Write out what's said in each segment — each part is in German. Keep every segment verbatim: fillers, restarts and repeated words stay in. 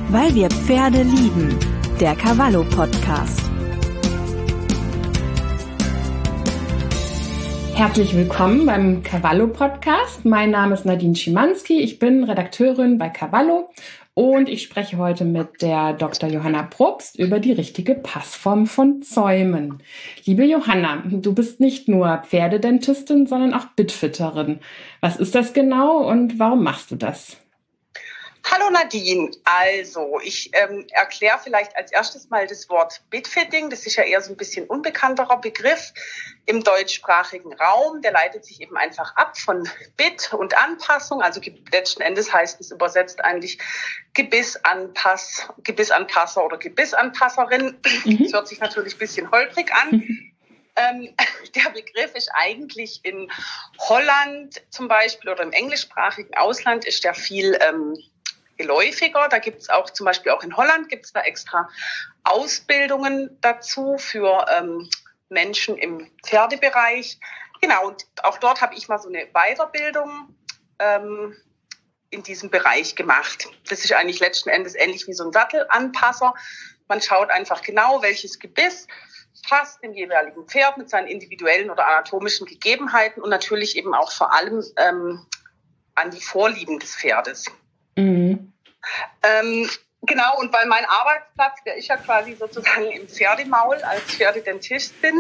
Weil wir Pferde lieben. Der Cavallo Podcast. Herzlich willkommen beim Cavallo Podcast. Mein Name ist Nadine Schimanski. Ich bin Redakteurin bei Cavallo und ich spreche heute mit der Doktor Johanna Probst über die richtige Passform von Zäumen. Liebe Johanna, du bist nicht nur Pferdedentistin, sondern auch Bitfitterin. Was ist das genau und warum machst du das? Hallo Nadine, also ich ähm, erkläre vielleicht als erstes mal das Wort Bitfitting. Das ist ja eher so ein bisschen unbekannterer Begriff im deutschsprachigen Raum. Der leitet sich eben einfach ab von Bit und Anpassung. Also letzten Endes heißt es übersetzt eigentlich Gebissanpass, Gebissanpasser oder Gebissanpasserin. Mhm. Das hört sich natürlich ein bisschen holprig an. Mhm. Ähm, der Begriff ist eigentlich in Holland zum Beispiel oder im englischsprachigen Ausland ist der viel ähm, geläufiger. Da gibt es auch zum Beispiel auch in Holland gibt es da extra Ausbildungen dazu für ähm, Menschen im Pferdebereich. Genau, und auch dort habe ich mal so eine Weiterbildung ähm, in diesem Bereich gemacht. Das ist eigentlich letzten Endes ähnlich wie so ein Sattelanpasser. Man schaut einfach genau, welches Gebiss passt dem jeweiligen Pferd mit seinen individuellen oder anatomischen Gegebenheiten und natürlich eben auch vor allem ähm, an die Vorlieben des Pferdes. Mhm. Ähm, genau, und weil mein Arbeitsplatz, der ist ja quasi sozusagen im Pferdemaul als Pferdedentistin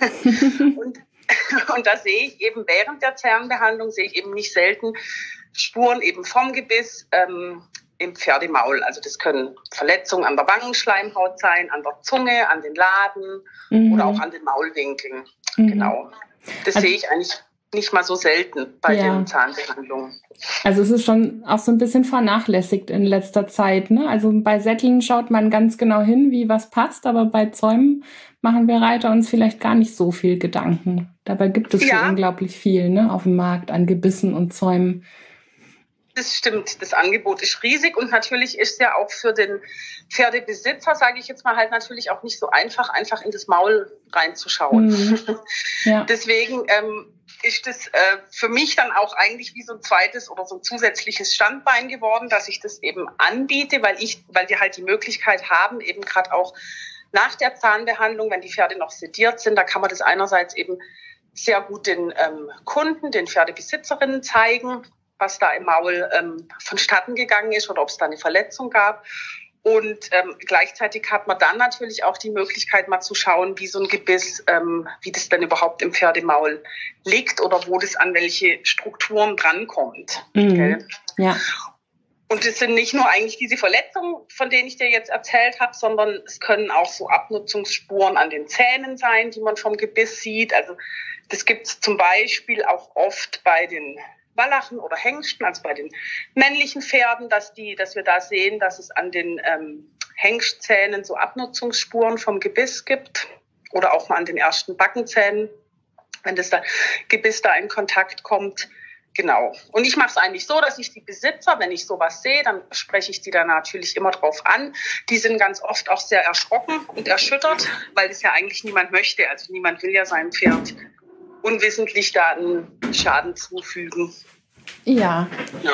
und, und da sehe ich eben während der Zahnbehandlung, sehe ich eben nicht selten Spuren eben vom Gebiss ähm, im Pferdemaul. Also das können Verletzungen an der Wangenschleimhaut sein, an der Zunge, an den Laden mhm. oder auch an den Maulwinkeln. Mhm. Genau, das also sehe ich eigentlich nicht mal so selten bei ja. den Zahnbehandlungen. Also es ist schon auch so ein bisschen vernachlässigt in letzter Zeit, ne? Also bei Sätteln schaut man ganz genau hin, wie was passt, aber bei Zäumen machen wir Reiter uns vielleicht gar nicht so viel Gedanken. Dabei gibt es ja. so unglaublich viel, ne, auf dem Markt an Gebissen und Zäumen. Das stimmt, das Angebot ist riesig und natürlich ist ja auch für den Pferdebesitzer, sage ich jetzt mal, halt natürlich auch nicht so einfach, einfach in das Maul reinzuschauen. Mhm. Ja. Deswegen ähm, ist das äh, für mich dann auch eigentlich wie so ein zweites oder so ein zusätzliches Standbein geworden, dass ich das eben anbiete, weil ich, weil wir halt die Möglichkeit haben, eben gerade auch nach der Zahnbehandlung, wenn die Pferde noch sediert sind, da kann man das einerseits eben sehr gut den ähm, Kunden, den Pferdebesitzerinnen zeigen, was da im Maul ähm, vonstatten gegangen ist oder ob es da eine Verletzung gab. Und ähm, gleichzeitig hat man dann natürlich auch die Möglichkeit, mal zu schauen, wie so ein Gebiss, ähm, wie das denn überhaupt im Pferdemaul liegt oder wo das an welche Strukturen drankommt. Mhm. Okay? Ja. Und es sind nicht nur eigentlich diese Verletzungen, von denen ich dir jetzt erzählt habe, sondern es können auch so Abnutzungsspuren an den Zähnen sein, die man vom Gebiss sieht. Also das gibt es zum Beispiel auch oft bei den Wallachen oder Hengsten, also bei den männlichen Pferden, dass die, dass wir da sehen, dass es an den ähm, Hengstzähnen so Abnutzungsspuren vom Gebiss gibt oder auch mal an den ersten Backenzähnen, wenn das da Gebiss da in Kontakt kommt. Genau. Und ich mache es eigentlich so, dass ich die Besitzer, wenn ich sowas sehe, dann spreche ich die da natürlich immer drauf an. Die sind ganz oft auch sehr erschrocken und erschüttert, weil das ja eigentlich niemand möchte. Also niemand will ja seinem Pferd unwissentlich da einen Schaden zufügen. Ja. Genau.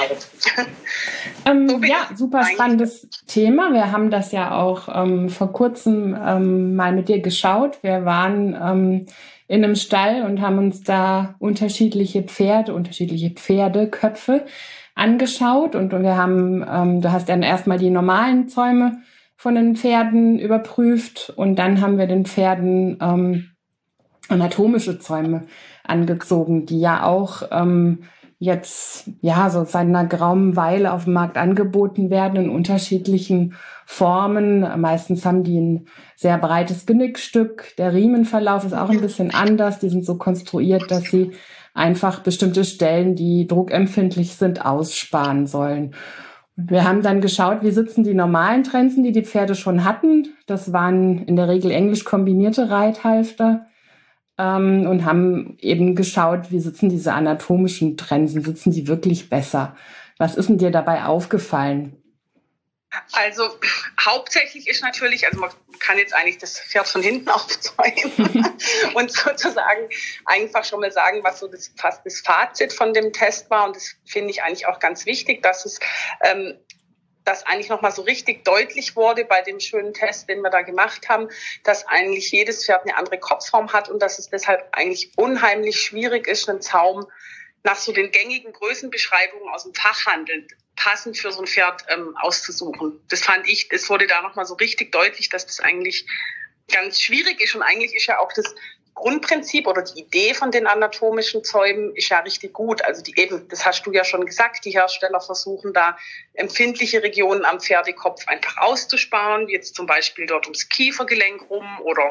ähm, so ja, super spannendes Thema. Wir haben das ja auch ähm, vor kurzem ähm, mal mit dir geschaut. Wir waren ähm, in einem Stall und haben uns da unterschiedliche Pferde, unterschiedliche Pferdeköpfe angeschaut. Und wir haben, ähm, du hast dann erstmal die normalen Zäume von den Pferden überprüft und dann haben wir den Pferden ähm, anatomische Zäume angezogen, die ja auch ähm, jetzt ja so seit einer geraumen Weile auf dem Markt angeboten werden in unterschiedlichen Formen. Meistens haben die ein sehr breites Genickstück. Der Riemenverlauf ist auch ein bisschen anders. Die sind so konstruiert, dass sie einfach bestimmte Stellen, die druckempfindlich sind, aussparen sollen. Und wir haben dann geschaut, wie sitzen die normalen Trensen, die die Pferde schon hatten. Das waren in der Regel englisch kombinierte Reithalfter. Und haben eben geschaut, wie sitzen diese anatomischen Trensen, sitzen die wirklich besser? Was ist denn dir dabei aufgefallen? Also hauptsächlich ist natürlich, also man kann jetzt eigentlich das Pferd von hinten aufzäumen und sozusagen einfach schon mal sagen, was so das, fast das Fazit von dem Test war. Und das finde ich eigentlich auch ganz wichtig, dass es ähm, dass eigentlich nochmal so richtig deutlich wurde bei dem schönen Test, den wir da gemacht haben, dass eigentlich jedes Pferd eine andere Kopfform hat und dass es deshalb eigentlich unheimlich schwierig ist, einen Zaum nach so den gängigen Größenbeschreibungen aus dem Fachhandel passend für so ein Pferd ähm, auszusuchen. Das fand ich, es wurde da nochmal so richtig deutlich, dass das eigentlich ganz schwierig ist und eigentlich ist ja auch das Grundprinzip oder die Idee von den anatomischen Zäumen ist ja richtig gut. Also die eben, das hast du ja schon gesagt, die Hersteller versuchen da empfindliche Regionen am Pferdekopf einfach auszusparen, wie jetzt zum Beispiel dort ums Kiefergelenk rum oder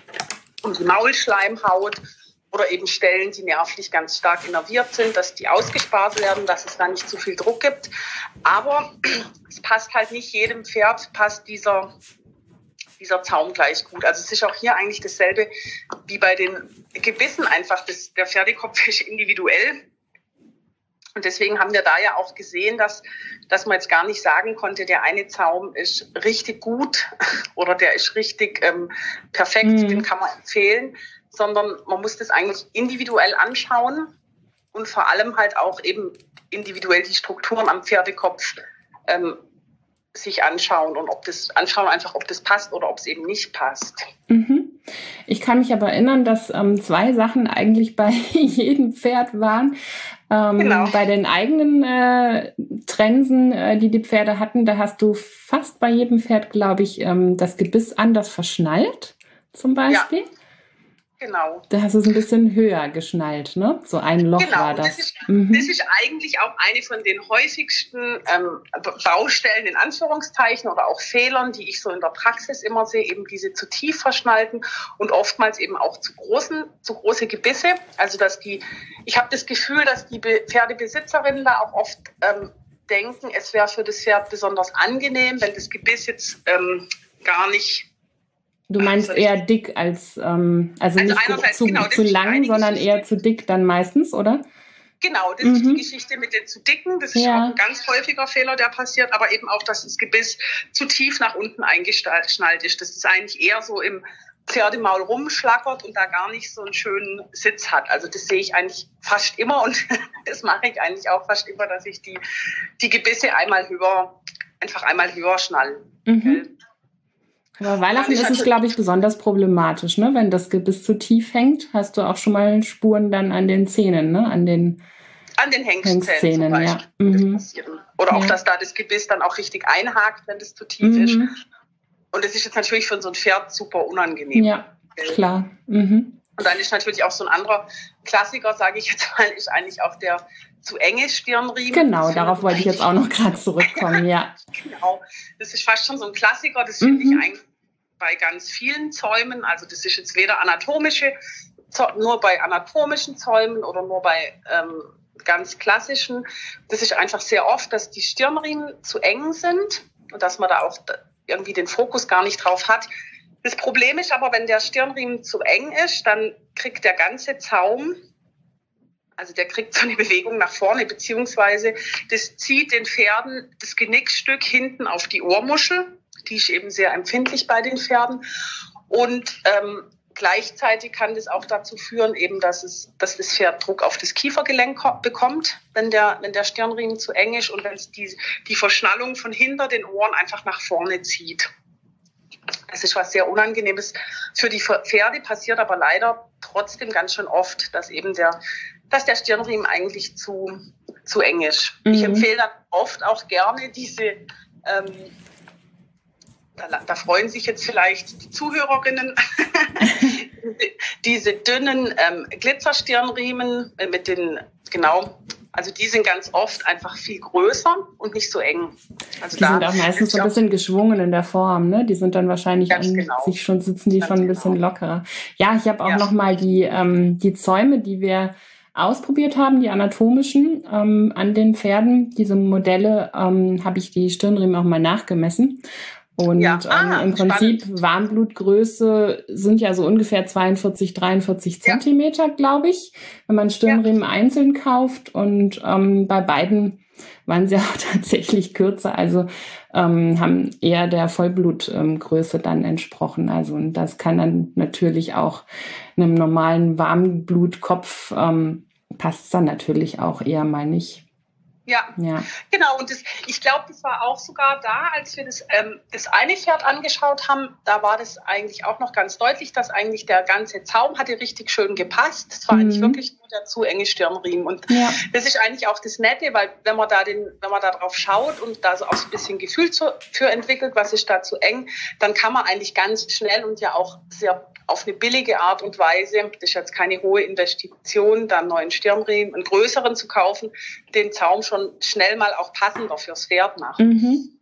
um die Maulschleimhaut oder eben Stellen, die nervlich ganz stark innerviert sind, dass die ausgespart werden, dass es da nicht zu viel Druck gibt. Aber es passt halt nicht jedem Pferd, passt dieser dieser Zaum gleich gut. Also es ist auch hier eigentlich dasselbe wie bei den Gebissen einfach. Das, der Pferdekopf ist individuell. Und deswegen haben wir da ja auch gesehen, dass, dass man jetzt gar nicht sagen konnte, der eine Zaum ist richtig gut oder der ist richtig ähm, perfekt, mhm. den kann man empfehlen, sondern man muss das eigentlich individuell anschauen und vor allem halt auch eben individuell die Strukturen am Pferdekopf ähm, sich anschauen und ob das anschauen einfach, ob das passt oder ob es eben nicht passt. Mhm. Ich kann mich aber erinnern, dass ähm, zwei Sachen eigentlich bei jedem Pferd waren. Ähm, genau. Bei den eigenen äh, Trensen, äh, die die Pferde hatten, da hast du fast bei jedem Pferd, glaube ich, ähm, das Gebiss anders verschnallt, zum Beispiel. Ja. Genau. Da hast du es ein bisschen höher geschnallt, ne? So ein Loch genau. war das. Das ist, mhm. das ist eigentlich auch eine von den häufigsten ähm, Baustellen in Anführungszeichen oder auch Fehlern, die ich so in der Praxis immer sehe, eben diese zu tief verschnallten und oftmals eben auch zu großen, zu große Gebisse. Also dass die, ich habe das Gefühl, dass die Be- Pferdebesitzerinnen da auch oft ähm, denken, es wäre für das Pferd besonders angenehm, wenn das Gebiss jetzt ähm, gar nicht. Du meinst eher dick als, ähm, also, also nicht zu, genau, zu lang, sondern Geschichte. Eher zu dick dann meistens, oder? Genau, das mhm. ist die Geschichte mit den zu dicken. Das ist ja. auch ein ganz häufiger Fehler, der passiert. Aber eben auch, dass das Gebiss zu tief nach unten eingeschnallt ist. Dass es eigentlich eher so im Pferdemaul rumschlackert und da gar nicht so einen schönen Sitz hat. Also das sehe ich eigentlich fast immer und das mache ich eigentlich auch fast immer, dass ich die, die Gebisse einmal höher, einfach einmal höher schnalle. Mhm. Aber Weihnachten ist es, glaube ich, besonders problematisch, ne? Wenn das Gebiss zu tief hängt, hast du auch schon mal Spuren dann an den Zähnen, ne? An den, an den Hengstzähnen, zum ja. Mhm. Oder auch, ja. dass da das Gebiss dann auch richtig einhakt, wenn das zu tief mhm. ist. Und das ist jetzt natürlich für so ein Pferd super unangenehm. Ja, klar. Mhm. Und dann ist natürlich auch so ein anderer Klassiker, sage ich jetzt mal, ist eigentlich auch der zu enge Stirnriemen. Genau, darauf wollte ich jetzt auch noch gerade zurückkommen, ja. Genau, das ist fast schon so ein Klassiker, das finde mhm. ich eigentlich bei ganz vielen Zäumen, also das ist jetzt weder anatomische, nur bei anatomischen Zäumen oder nur bei ähm, ganz klassischen. Das ist einfach sehr oft, dass die Stirnriemen zu eng sind und dass man da auch irgendwie den Fokus gar nicht drauf hat. Das Problem ist aber, wenn der Stirnriemen zu eng ist, dann kriegt der ganze Zaum, also der kriegt so eine Bewegung nach vorne, beziehungsweise das zieht den Pferden das Genickstück hinten auf die Ohrmuschel. Die ist eben sehr empfindlich bei den Pferden. Und ähm, gleichzeitig kann das auch dazu führen, eben, dass, es, dass das Pferd Druck auf das Kiefergelenk bekommt, wenn der, wenn der Stirnriemen zu eng ist und wenn es die, die Verschnallung von hinter den Ohren einfach nach vorne zieht. Das ist was sehr Unangenehmes für die Pferde, passiert aber leider trotzdem ganz schön oft, dass eben der, dass der Stirnriemen eigentlich zu, zu eng ist. Mhm. Ich empfehle dann oft auch gerne diese, ähm, da, da freuen sich jetzt vielleicht die Zuhörerinnen, diese dünnen ähm, Glitzerstirnriemen mit den, genau, also die sind ganz oft einfach viel größer und nicht so eng. Also die da sind auch meistens so ein bisschen geschwungen in der Form, ne? Die sind dann wahrscheinlich an genau. sich schon, sitzen die ganz schon ein bisschen genau. lockerer. Ja, ich habe auch ja. noch mal die, ähm, die Zäume, die wir ausprobiert haben, die anatomischen, ähm, an den Pferden. Diese Modelle ähm, habe ich die Stirnriemen auch mal nachgemessen. Und ja. ah, ähm, im Prinzip spannend. Warmblutgröße sind ja so ungefähr zweiundvierzig, dreiundvierzig ja. Zentimeter, glaube ich, wenn man Stirnriemen ja. einzeln kauft. Und ähm, bei beiden waren sie auch tatsächlich kürzer, also ähm, haben eher der Vollblutgröße ähm, dann entsprochen. Also und das kann dann natürlich auch einem normalen Warmblutkopf ähm, passt dann natürlich auch eher mal nicht. Ja, ja, genau. Und das, ich glaube, das war auch sogar da, als wir das, ähm, das eine Pferd angeschaut haben, da war das eigentlich auch noch ganz deutlich, dass eigentlich der ganze Zaum hatte richtig schön gepasst. Es war mhm. eigentlich wirklich nur der zu enge Stirnriemen. Und ja. das ist eigentlich auch das Nette, weil wenn man da den, wenn man da drauf schaut und da so auch so ein bisschen Gefühl zu, für entwickelt, was ist da zu eng, dann kann man eigentlich ganz schnell und ja auch sehr auf eine billige Art und Weise, das ist jetzt keine hohe Investition, da einen neuen Stirnriemen, einen größeren zu kaufen, den Zaum schon schnell mal auch passender fürs Pferd machen. Mhm.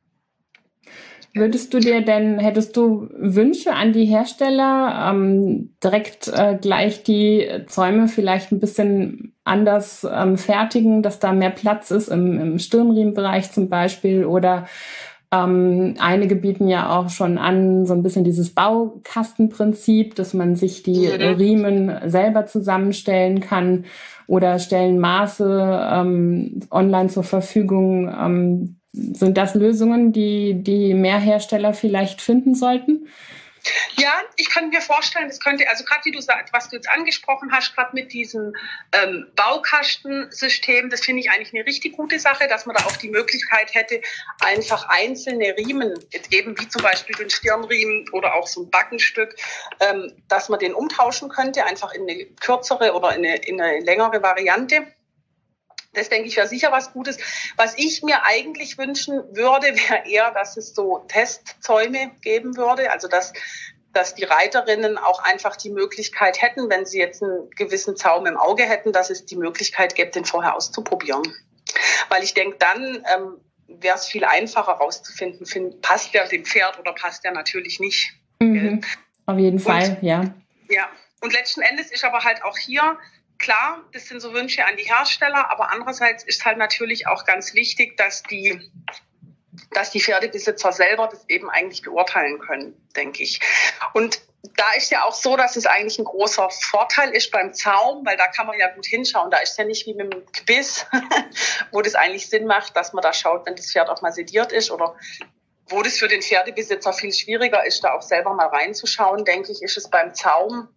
Würdest du dir denn, hättest du Wünsche an die Hersteller, ähm, direkt äh, gleich die Zäume vielleicht ein bisschen anders ähm, fertigen, dass da mehr Platz ist im, im Stirnriemenbereich zum Beispiel, oder Ähm, einige bieten ja auch schon an, so ein bisschen dieses Baukastenprinzip, dass man sich die mhm. Riemen selber zusammenstellen kann oder stellen Maße ähm, online zur Verfügung. Ähm, sind das Lösungen, die, die mehr Hersteller vielleicht finden sollten? Ja, ich kann mir vorstellen, das könnte, also gerade wie du sagst, was du jetzt angesprochen hast, gerade mit diesem ähm, Baukastensystem, das finde ich eigentlich eine richtig gute Sache, dass man da auch die Möglichkeit hätte, einfach einzelne Riemen, jetzt eben wie zum Beispiel den Stirnriemen oder auch so ein Backenstück, ähm, dass man den umtauschen könnte, einfach in eine kürzere oder in eine, in eine längere Variante. Das, denke ich, wäre sicher was Gutes. Was ich mir eigentlich wünschen würde, wäre eher, dass es so Testzäume geben würde. Also, dass, dass die Reiterinnen auch einfach die Möglichkeit hätten, wenn sie jetzt einen gewissen Zaum im Auge hätten, dass es die Möglichkeit gäbe, den vorher auszuprobieren. Weil ich denke, dann ähm, wäre es viel einfacher rauszufinden, find, passt der dem Pferd oder passt der natürlich nicht. Mhm. Auf jeden Fall, und, ja. Ja, und letzten Endes ist aber halt auch hier, klar, das sind so Wünsche an die Hersteller, aber andererseits ist halt natürlich auch ganz wichtig, dass die, dass die Pferdebesitzer selber das eben eigentlich beurteilen können, denke ich. Und da ist ja auch so, dass es eigentlich ein großer Vorteil ist beim Zaum, weil da kann man ja gut hinschauen. Da ist ja nicht wie mit dem Gebiss, wo das eigentlich Sinn macht, dass man da schaut, wenn das Pferd auch mal sediert ist, oder wo das für den Pferdebesitzer viel schwieriger ist, da auch selber mal reinzuschauen, denke ich, ist es beim Zaum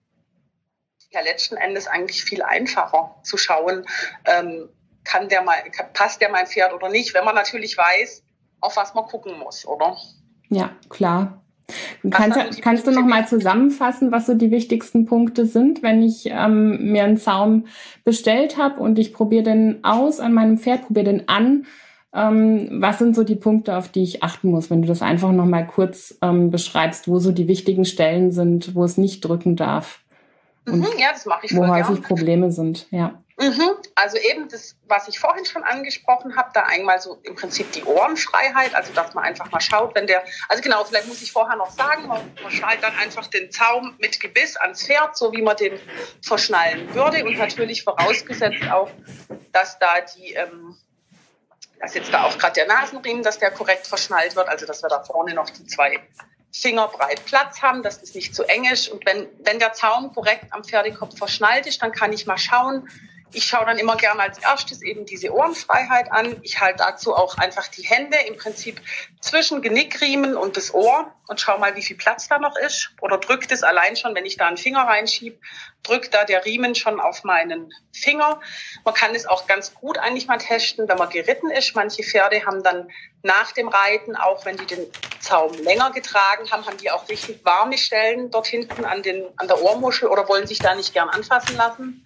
ja letzten Endes eigentlich viel einfacher zu schauen, ähm, kann der mal, passt der mein Pferd oder nicht, wenn man natürlich weiß, auf was man gucken muss, oder? Ja, klar. Kannst, kannst du noch mal zusammenfassen, was so die wichtigsten Punkte sind, wenn ich ähm, mir einen Zaum bestellt habe und ich probiere den aus an meinem Pferd, probiere den an? Ähm, was sind so die Punkte, auf die ich achten muss, wenn du das einfach noch mal kurz ähm, beschreibst, wo so die wichtigen Stellen sind, wo es nicht drücken darf? Und mhm, ja, das mache ich wo voll häufig gern. Probleme sind, ja. Mhm, also eben das, was ich vorhin schon angesprochen habe, da einmal so im Prinzip die Ohrenfreiheit, also dass man einfach mal schaut, wenn der, also genau, vielleicht muss ich vorher noch sagen, man, man schnallt dann einfach den Zaum mit Gebiss ans Pferd, so wie man den verschnallen würde, und natürlich vorausgesetzt auch, dass da die, ähm, dass jetzt da auch gerade der Nasenriemen, dass der korrekt verschnallt wird, also dass wir da vorne noch die zwei Finger breit Platz haben, dass das nicht zu eng ist. Und wenn, wenn der Zaum korrekt am Pferdekopf verschnallt ist, dann kann ich mal schauen. Ich schaue dann immer gerne als erstes eben diese Ohrenfreiheit an. Ich halte dazu auch einfach die Hände im Prinzip zwischen Genickriemen und das Ohr und schaue mal, wie viel Platz da noch ist. Oder drückt es allein schon, wenn ich da einen Finger reinschiebe, drückt da der Riemen schon auf meinen Finger. Man kann es auch ganz gut eigentlich mal testen, wenn man geritten ist. Manche Pferde haben dann nach dem Reiten, auch wenn die den Zaum länger getragen haben, haben die auch richtig warme Stellen dort hinten an, den, an der Ohrmuschel oder wollen sich da nicht gern anfassen lassen.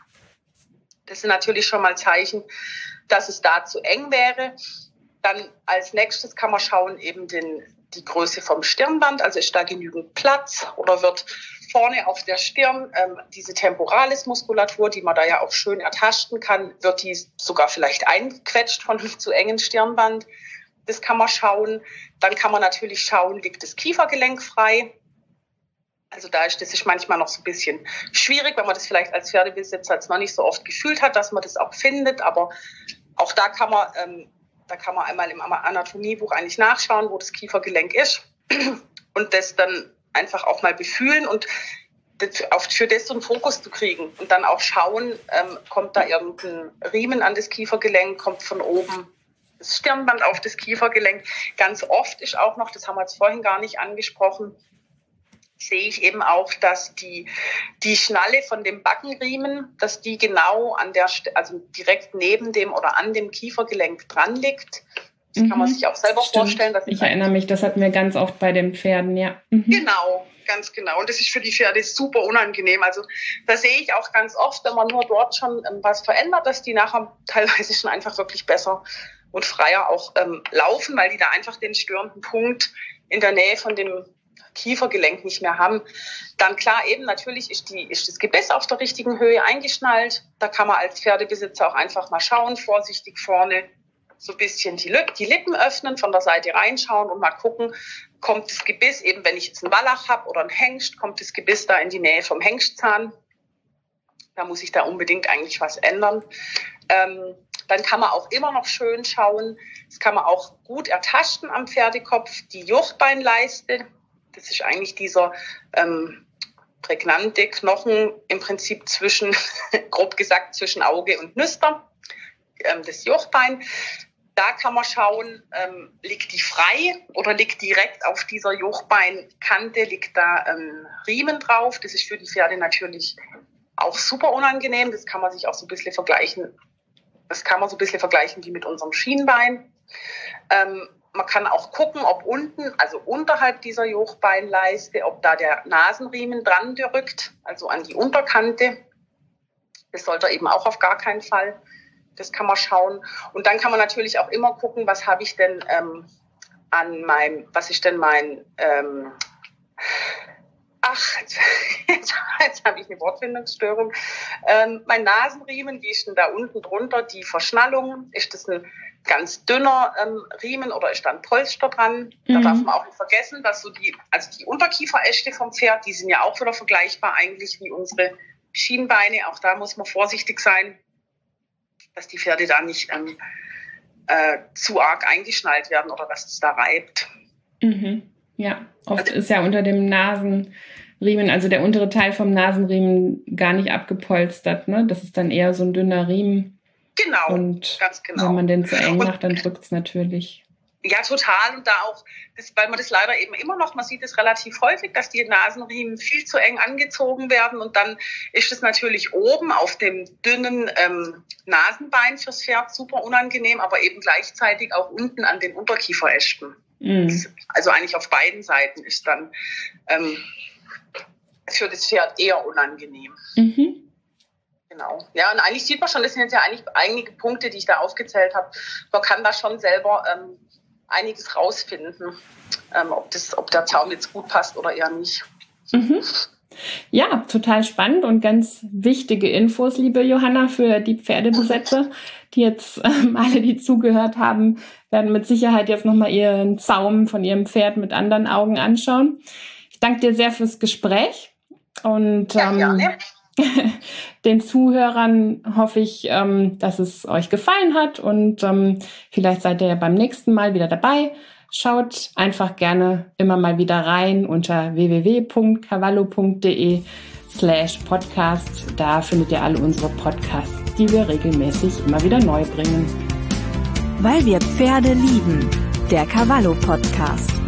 Das sind natürlich schon mal Zeichen, dass es da zu eng wäre. Dann als nächstes kann man schauen, eben den, die Größe vom Stirnband, also ist da genügend Platz oder wird vorne auf der Stirn ähm, diese Temporalis-Muskulatur, die man da ja auch schön ertasten kann, wird die sogar vielleicht eingequetscht von einem zu engen Stirnband. Das kann man schauen. Dann kann man natürlich schauen, liegt das Kiefergelenk frei. Also da ist das ist manchmal noch so ein bisschen schwierig, wenn man das vielleicht als Pferdebesitzer jetzt noch nicht so oft gefühlt hat, dass man das auch findet. Aber auch da kann man, ähm, da kann man einmal im Anatomiebuch eigentlich nachschauen, wo das Kiefergelenk ist und das dann einfach auch mal befühlen und das, auf, für das so einen Fokus zu kriegen und dann auch schauen, ähm, kommt da irgendein Riemen an das Kiefergelenk, kommt von oben das Stirnband auf das Kiefergelenk. Ganz oft ist auch noch, das haben wir jetzt vorhin gar nicht angesprochen, sehe ich eben auch, dass die, die Schnalle von dem Backenriemen, dass die genau an der, also direkt neben dem oder an dem Kiefergelenk dran liegt. Das mhm. kann man sich auch selber Stimmt. vorstellen. Dass ich erinnere mich, das hatten wir ganz oft bei den Pferden, ja. Mhm. Genau, ganz genau. Und das ist für die Pferde super unangenehm. Also da sehe ich auch ganz oft, wenn man nur dort schon ähm, was verändert, dass die nachher teilweise schon einfach wirklich besser und freier auch ähm, laufen, weil die da einfach den störenden Punkt in der Nähe von dem Kiefergelenk nicht mehr haben. Dann klar, eben natürlich ist, die, ist das Gebiss auf der richtigen Höhe eingeschnallt. Da kann man als Pferdebesitzer auch einfach mal schauen, vorsichtig vorne so ein bisschen die, Lip- die Lippen öffnen, von der Seite reinschauen und mal gucken, kommt das Gebiss, eben wenn ich jetzt einen Wallach habe oder einen Hengst, kommt das Gebiss da in die Nähe vom Hengstzahn. Da muss ich da unbedingt eigentlich was ändern. Ähm, dann kann man auch immer noch schön schauen, das kann man auch gut ertasten am Pferdekopf, die Jochbeinleiste. Das ist eigentlich dieser ähm, prägnante Knochen im Prinzip zwischen, grob gesagt, zwischen Auge und Nüster, ähm, das Jochbein. Da kann man schauen, ähm, liegt die frei oder liegt direkt auf dieser Jochbeinkante, liegt da ähm, Riemen drauf. Das ist für die Pferde natürlich auch super unangenehm. Das kann man sich auch so ein bisschen vergleichen. Das kann man so ein bisschen vergleichen wie mit unserem Schienbein. Ähm, Man kann auch gucken, ob unten, also unterhalb dieser Jochbeinleiste, ob da der Nasenriemen dran drückt, also an die Unterkante. Das sollte eben auch auf gar keinen Fall. Das kann man schauen. Und dann kann man natürlich auch immer gucken, was habe ich denn ähm, an meinem, was ist denn mein, ähm, ach, jetzt, jetzt, jetzt habe ich eine Wortfindungsstörung. Ähm, mein Nasenriemen, wie ist denn da unten drunter die Verschnallung? Ist das ein ganz dünner ähm, Riemen oder ist da ein Polster dran? Da mhm. darf man auch nicht vergessen, dass so die, also die Unterkieferäste vom Pferd, die sind ja auch wieder vergleichbar eigentlich wie unsere Schienbeine. Auch da muss man vorsichtig sein, dass die Pferde da nicht ähm, äh, zu arg eingeschnallt werden oder dass es da reibt. Mhm. Ja, oft also, ist ja unter dem Nasenriemen, also der untere Teil vom Nasenriemen gar nicht abgepolstert, ne? Das ist dann eher so ein dünner Riemen. Genau, und ganz genau. Wenn man den zu eng macht, dann drückt es natürlich. Ja, total. Und da auch, das, weil man das leider eben immer noch, man sieht es relativ häufig, dass die Nasenriemen viel zu eng angezogen werden. Und dann ist es natürlich oben auf dem dünnen ähm, Nasenbein fürs Pferd super unangenehm, aber eben gleichzeitig auch unten an den Unterkieferästen. Mm. Das, also eigentlich auf beiden Seiten ist dann ähm, für das Pferd eher unangenehm. Mhm. Genau. Ja, und eigentlich sieht man schon, das sind jetzt ja eigentlich einige Punkte, die ich da aufgezählt habe. Man kann da schon selber ähm, einiges rausfinden, ähm, ob, das, ob der Zaum jetzt gut passt oder eher nicht. Mhm. Ja, total spannend und ganz wichtige Infos, liebe Johanna, für die Pferdebesitzer, die jetzt ähm, alle, die zugehört haben, werden mit Sicherheit jetzt nochmal ihren Zaum von ihrem Pferd mit anderen Augen anschauen. Ich danke dir sehr fürs Gespräch und ja, gerne. Den Zuhörern hoffe ich, ähm, dass es euch gefallen hat und ähm, vielleicht seid ihr ja beim nächsten Mal wieder dabei. Schaut einfach gerne immer mal wieder rein unter w w w punkt cavallo punkt d e slash podcast. Da findet ihr alle unsere Podcasts, die wir regelmäßig immer wieder neu bringen. Weil wir Pferde lieben, der Cavallo Podcast.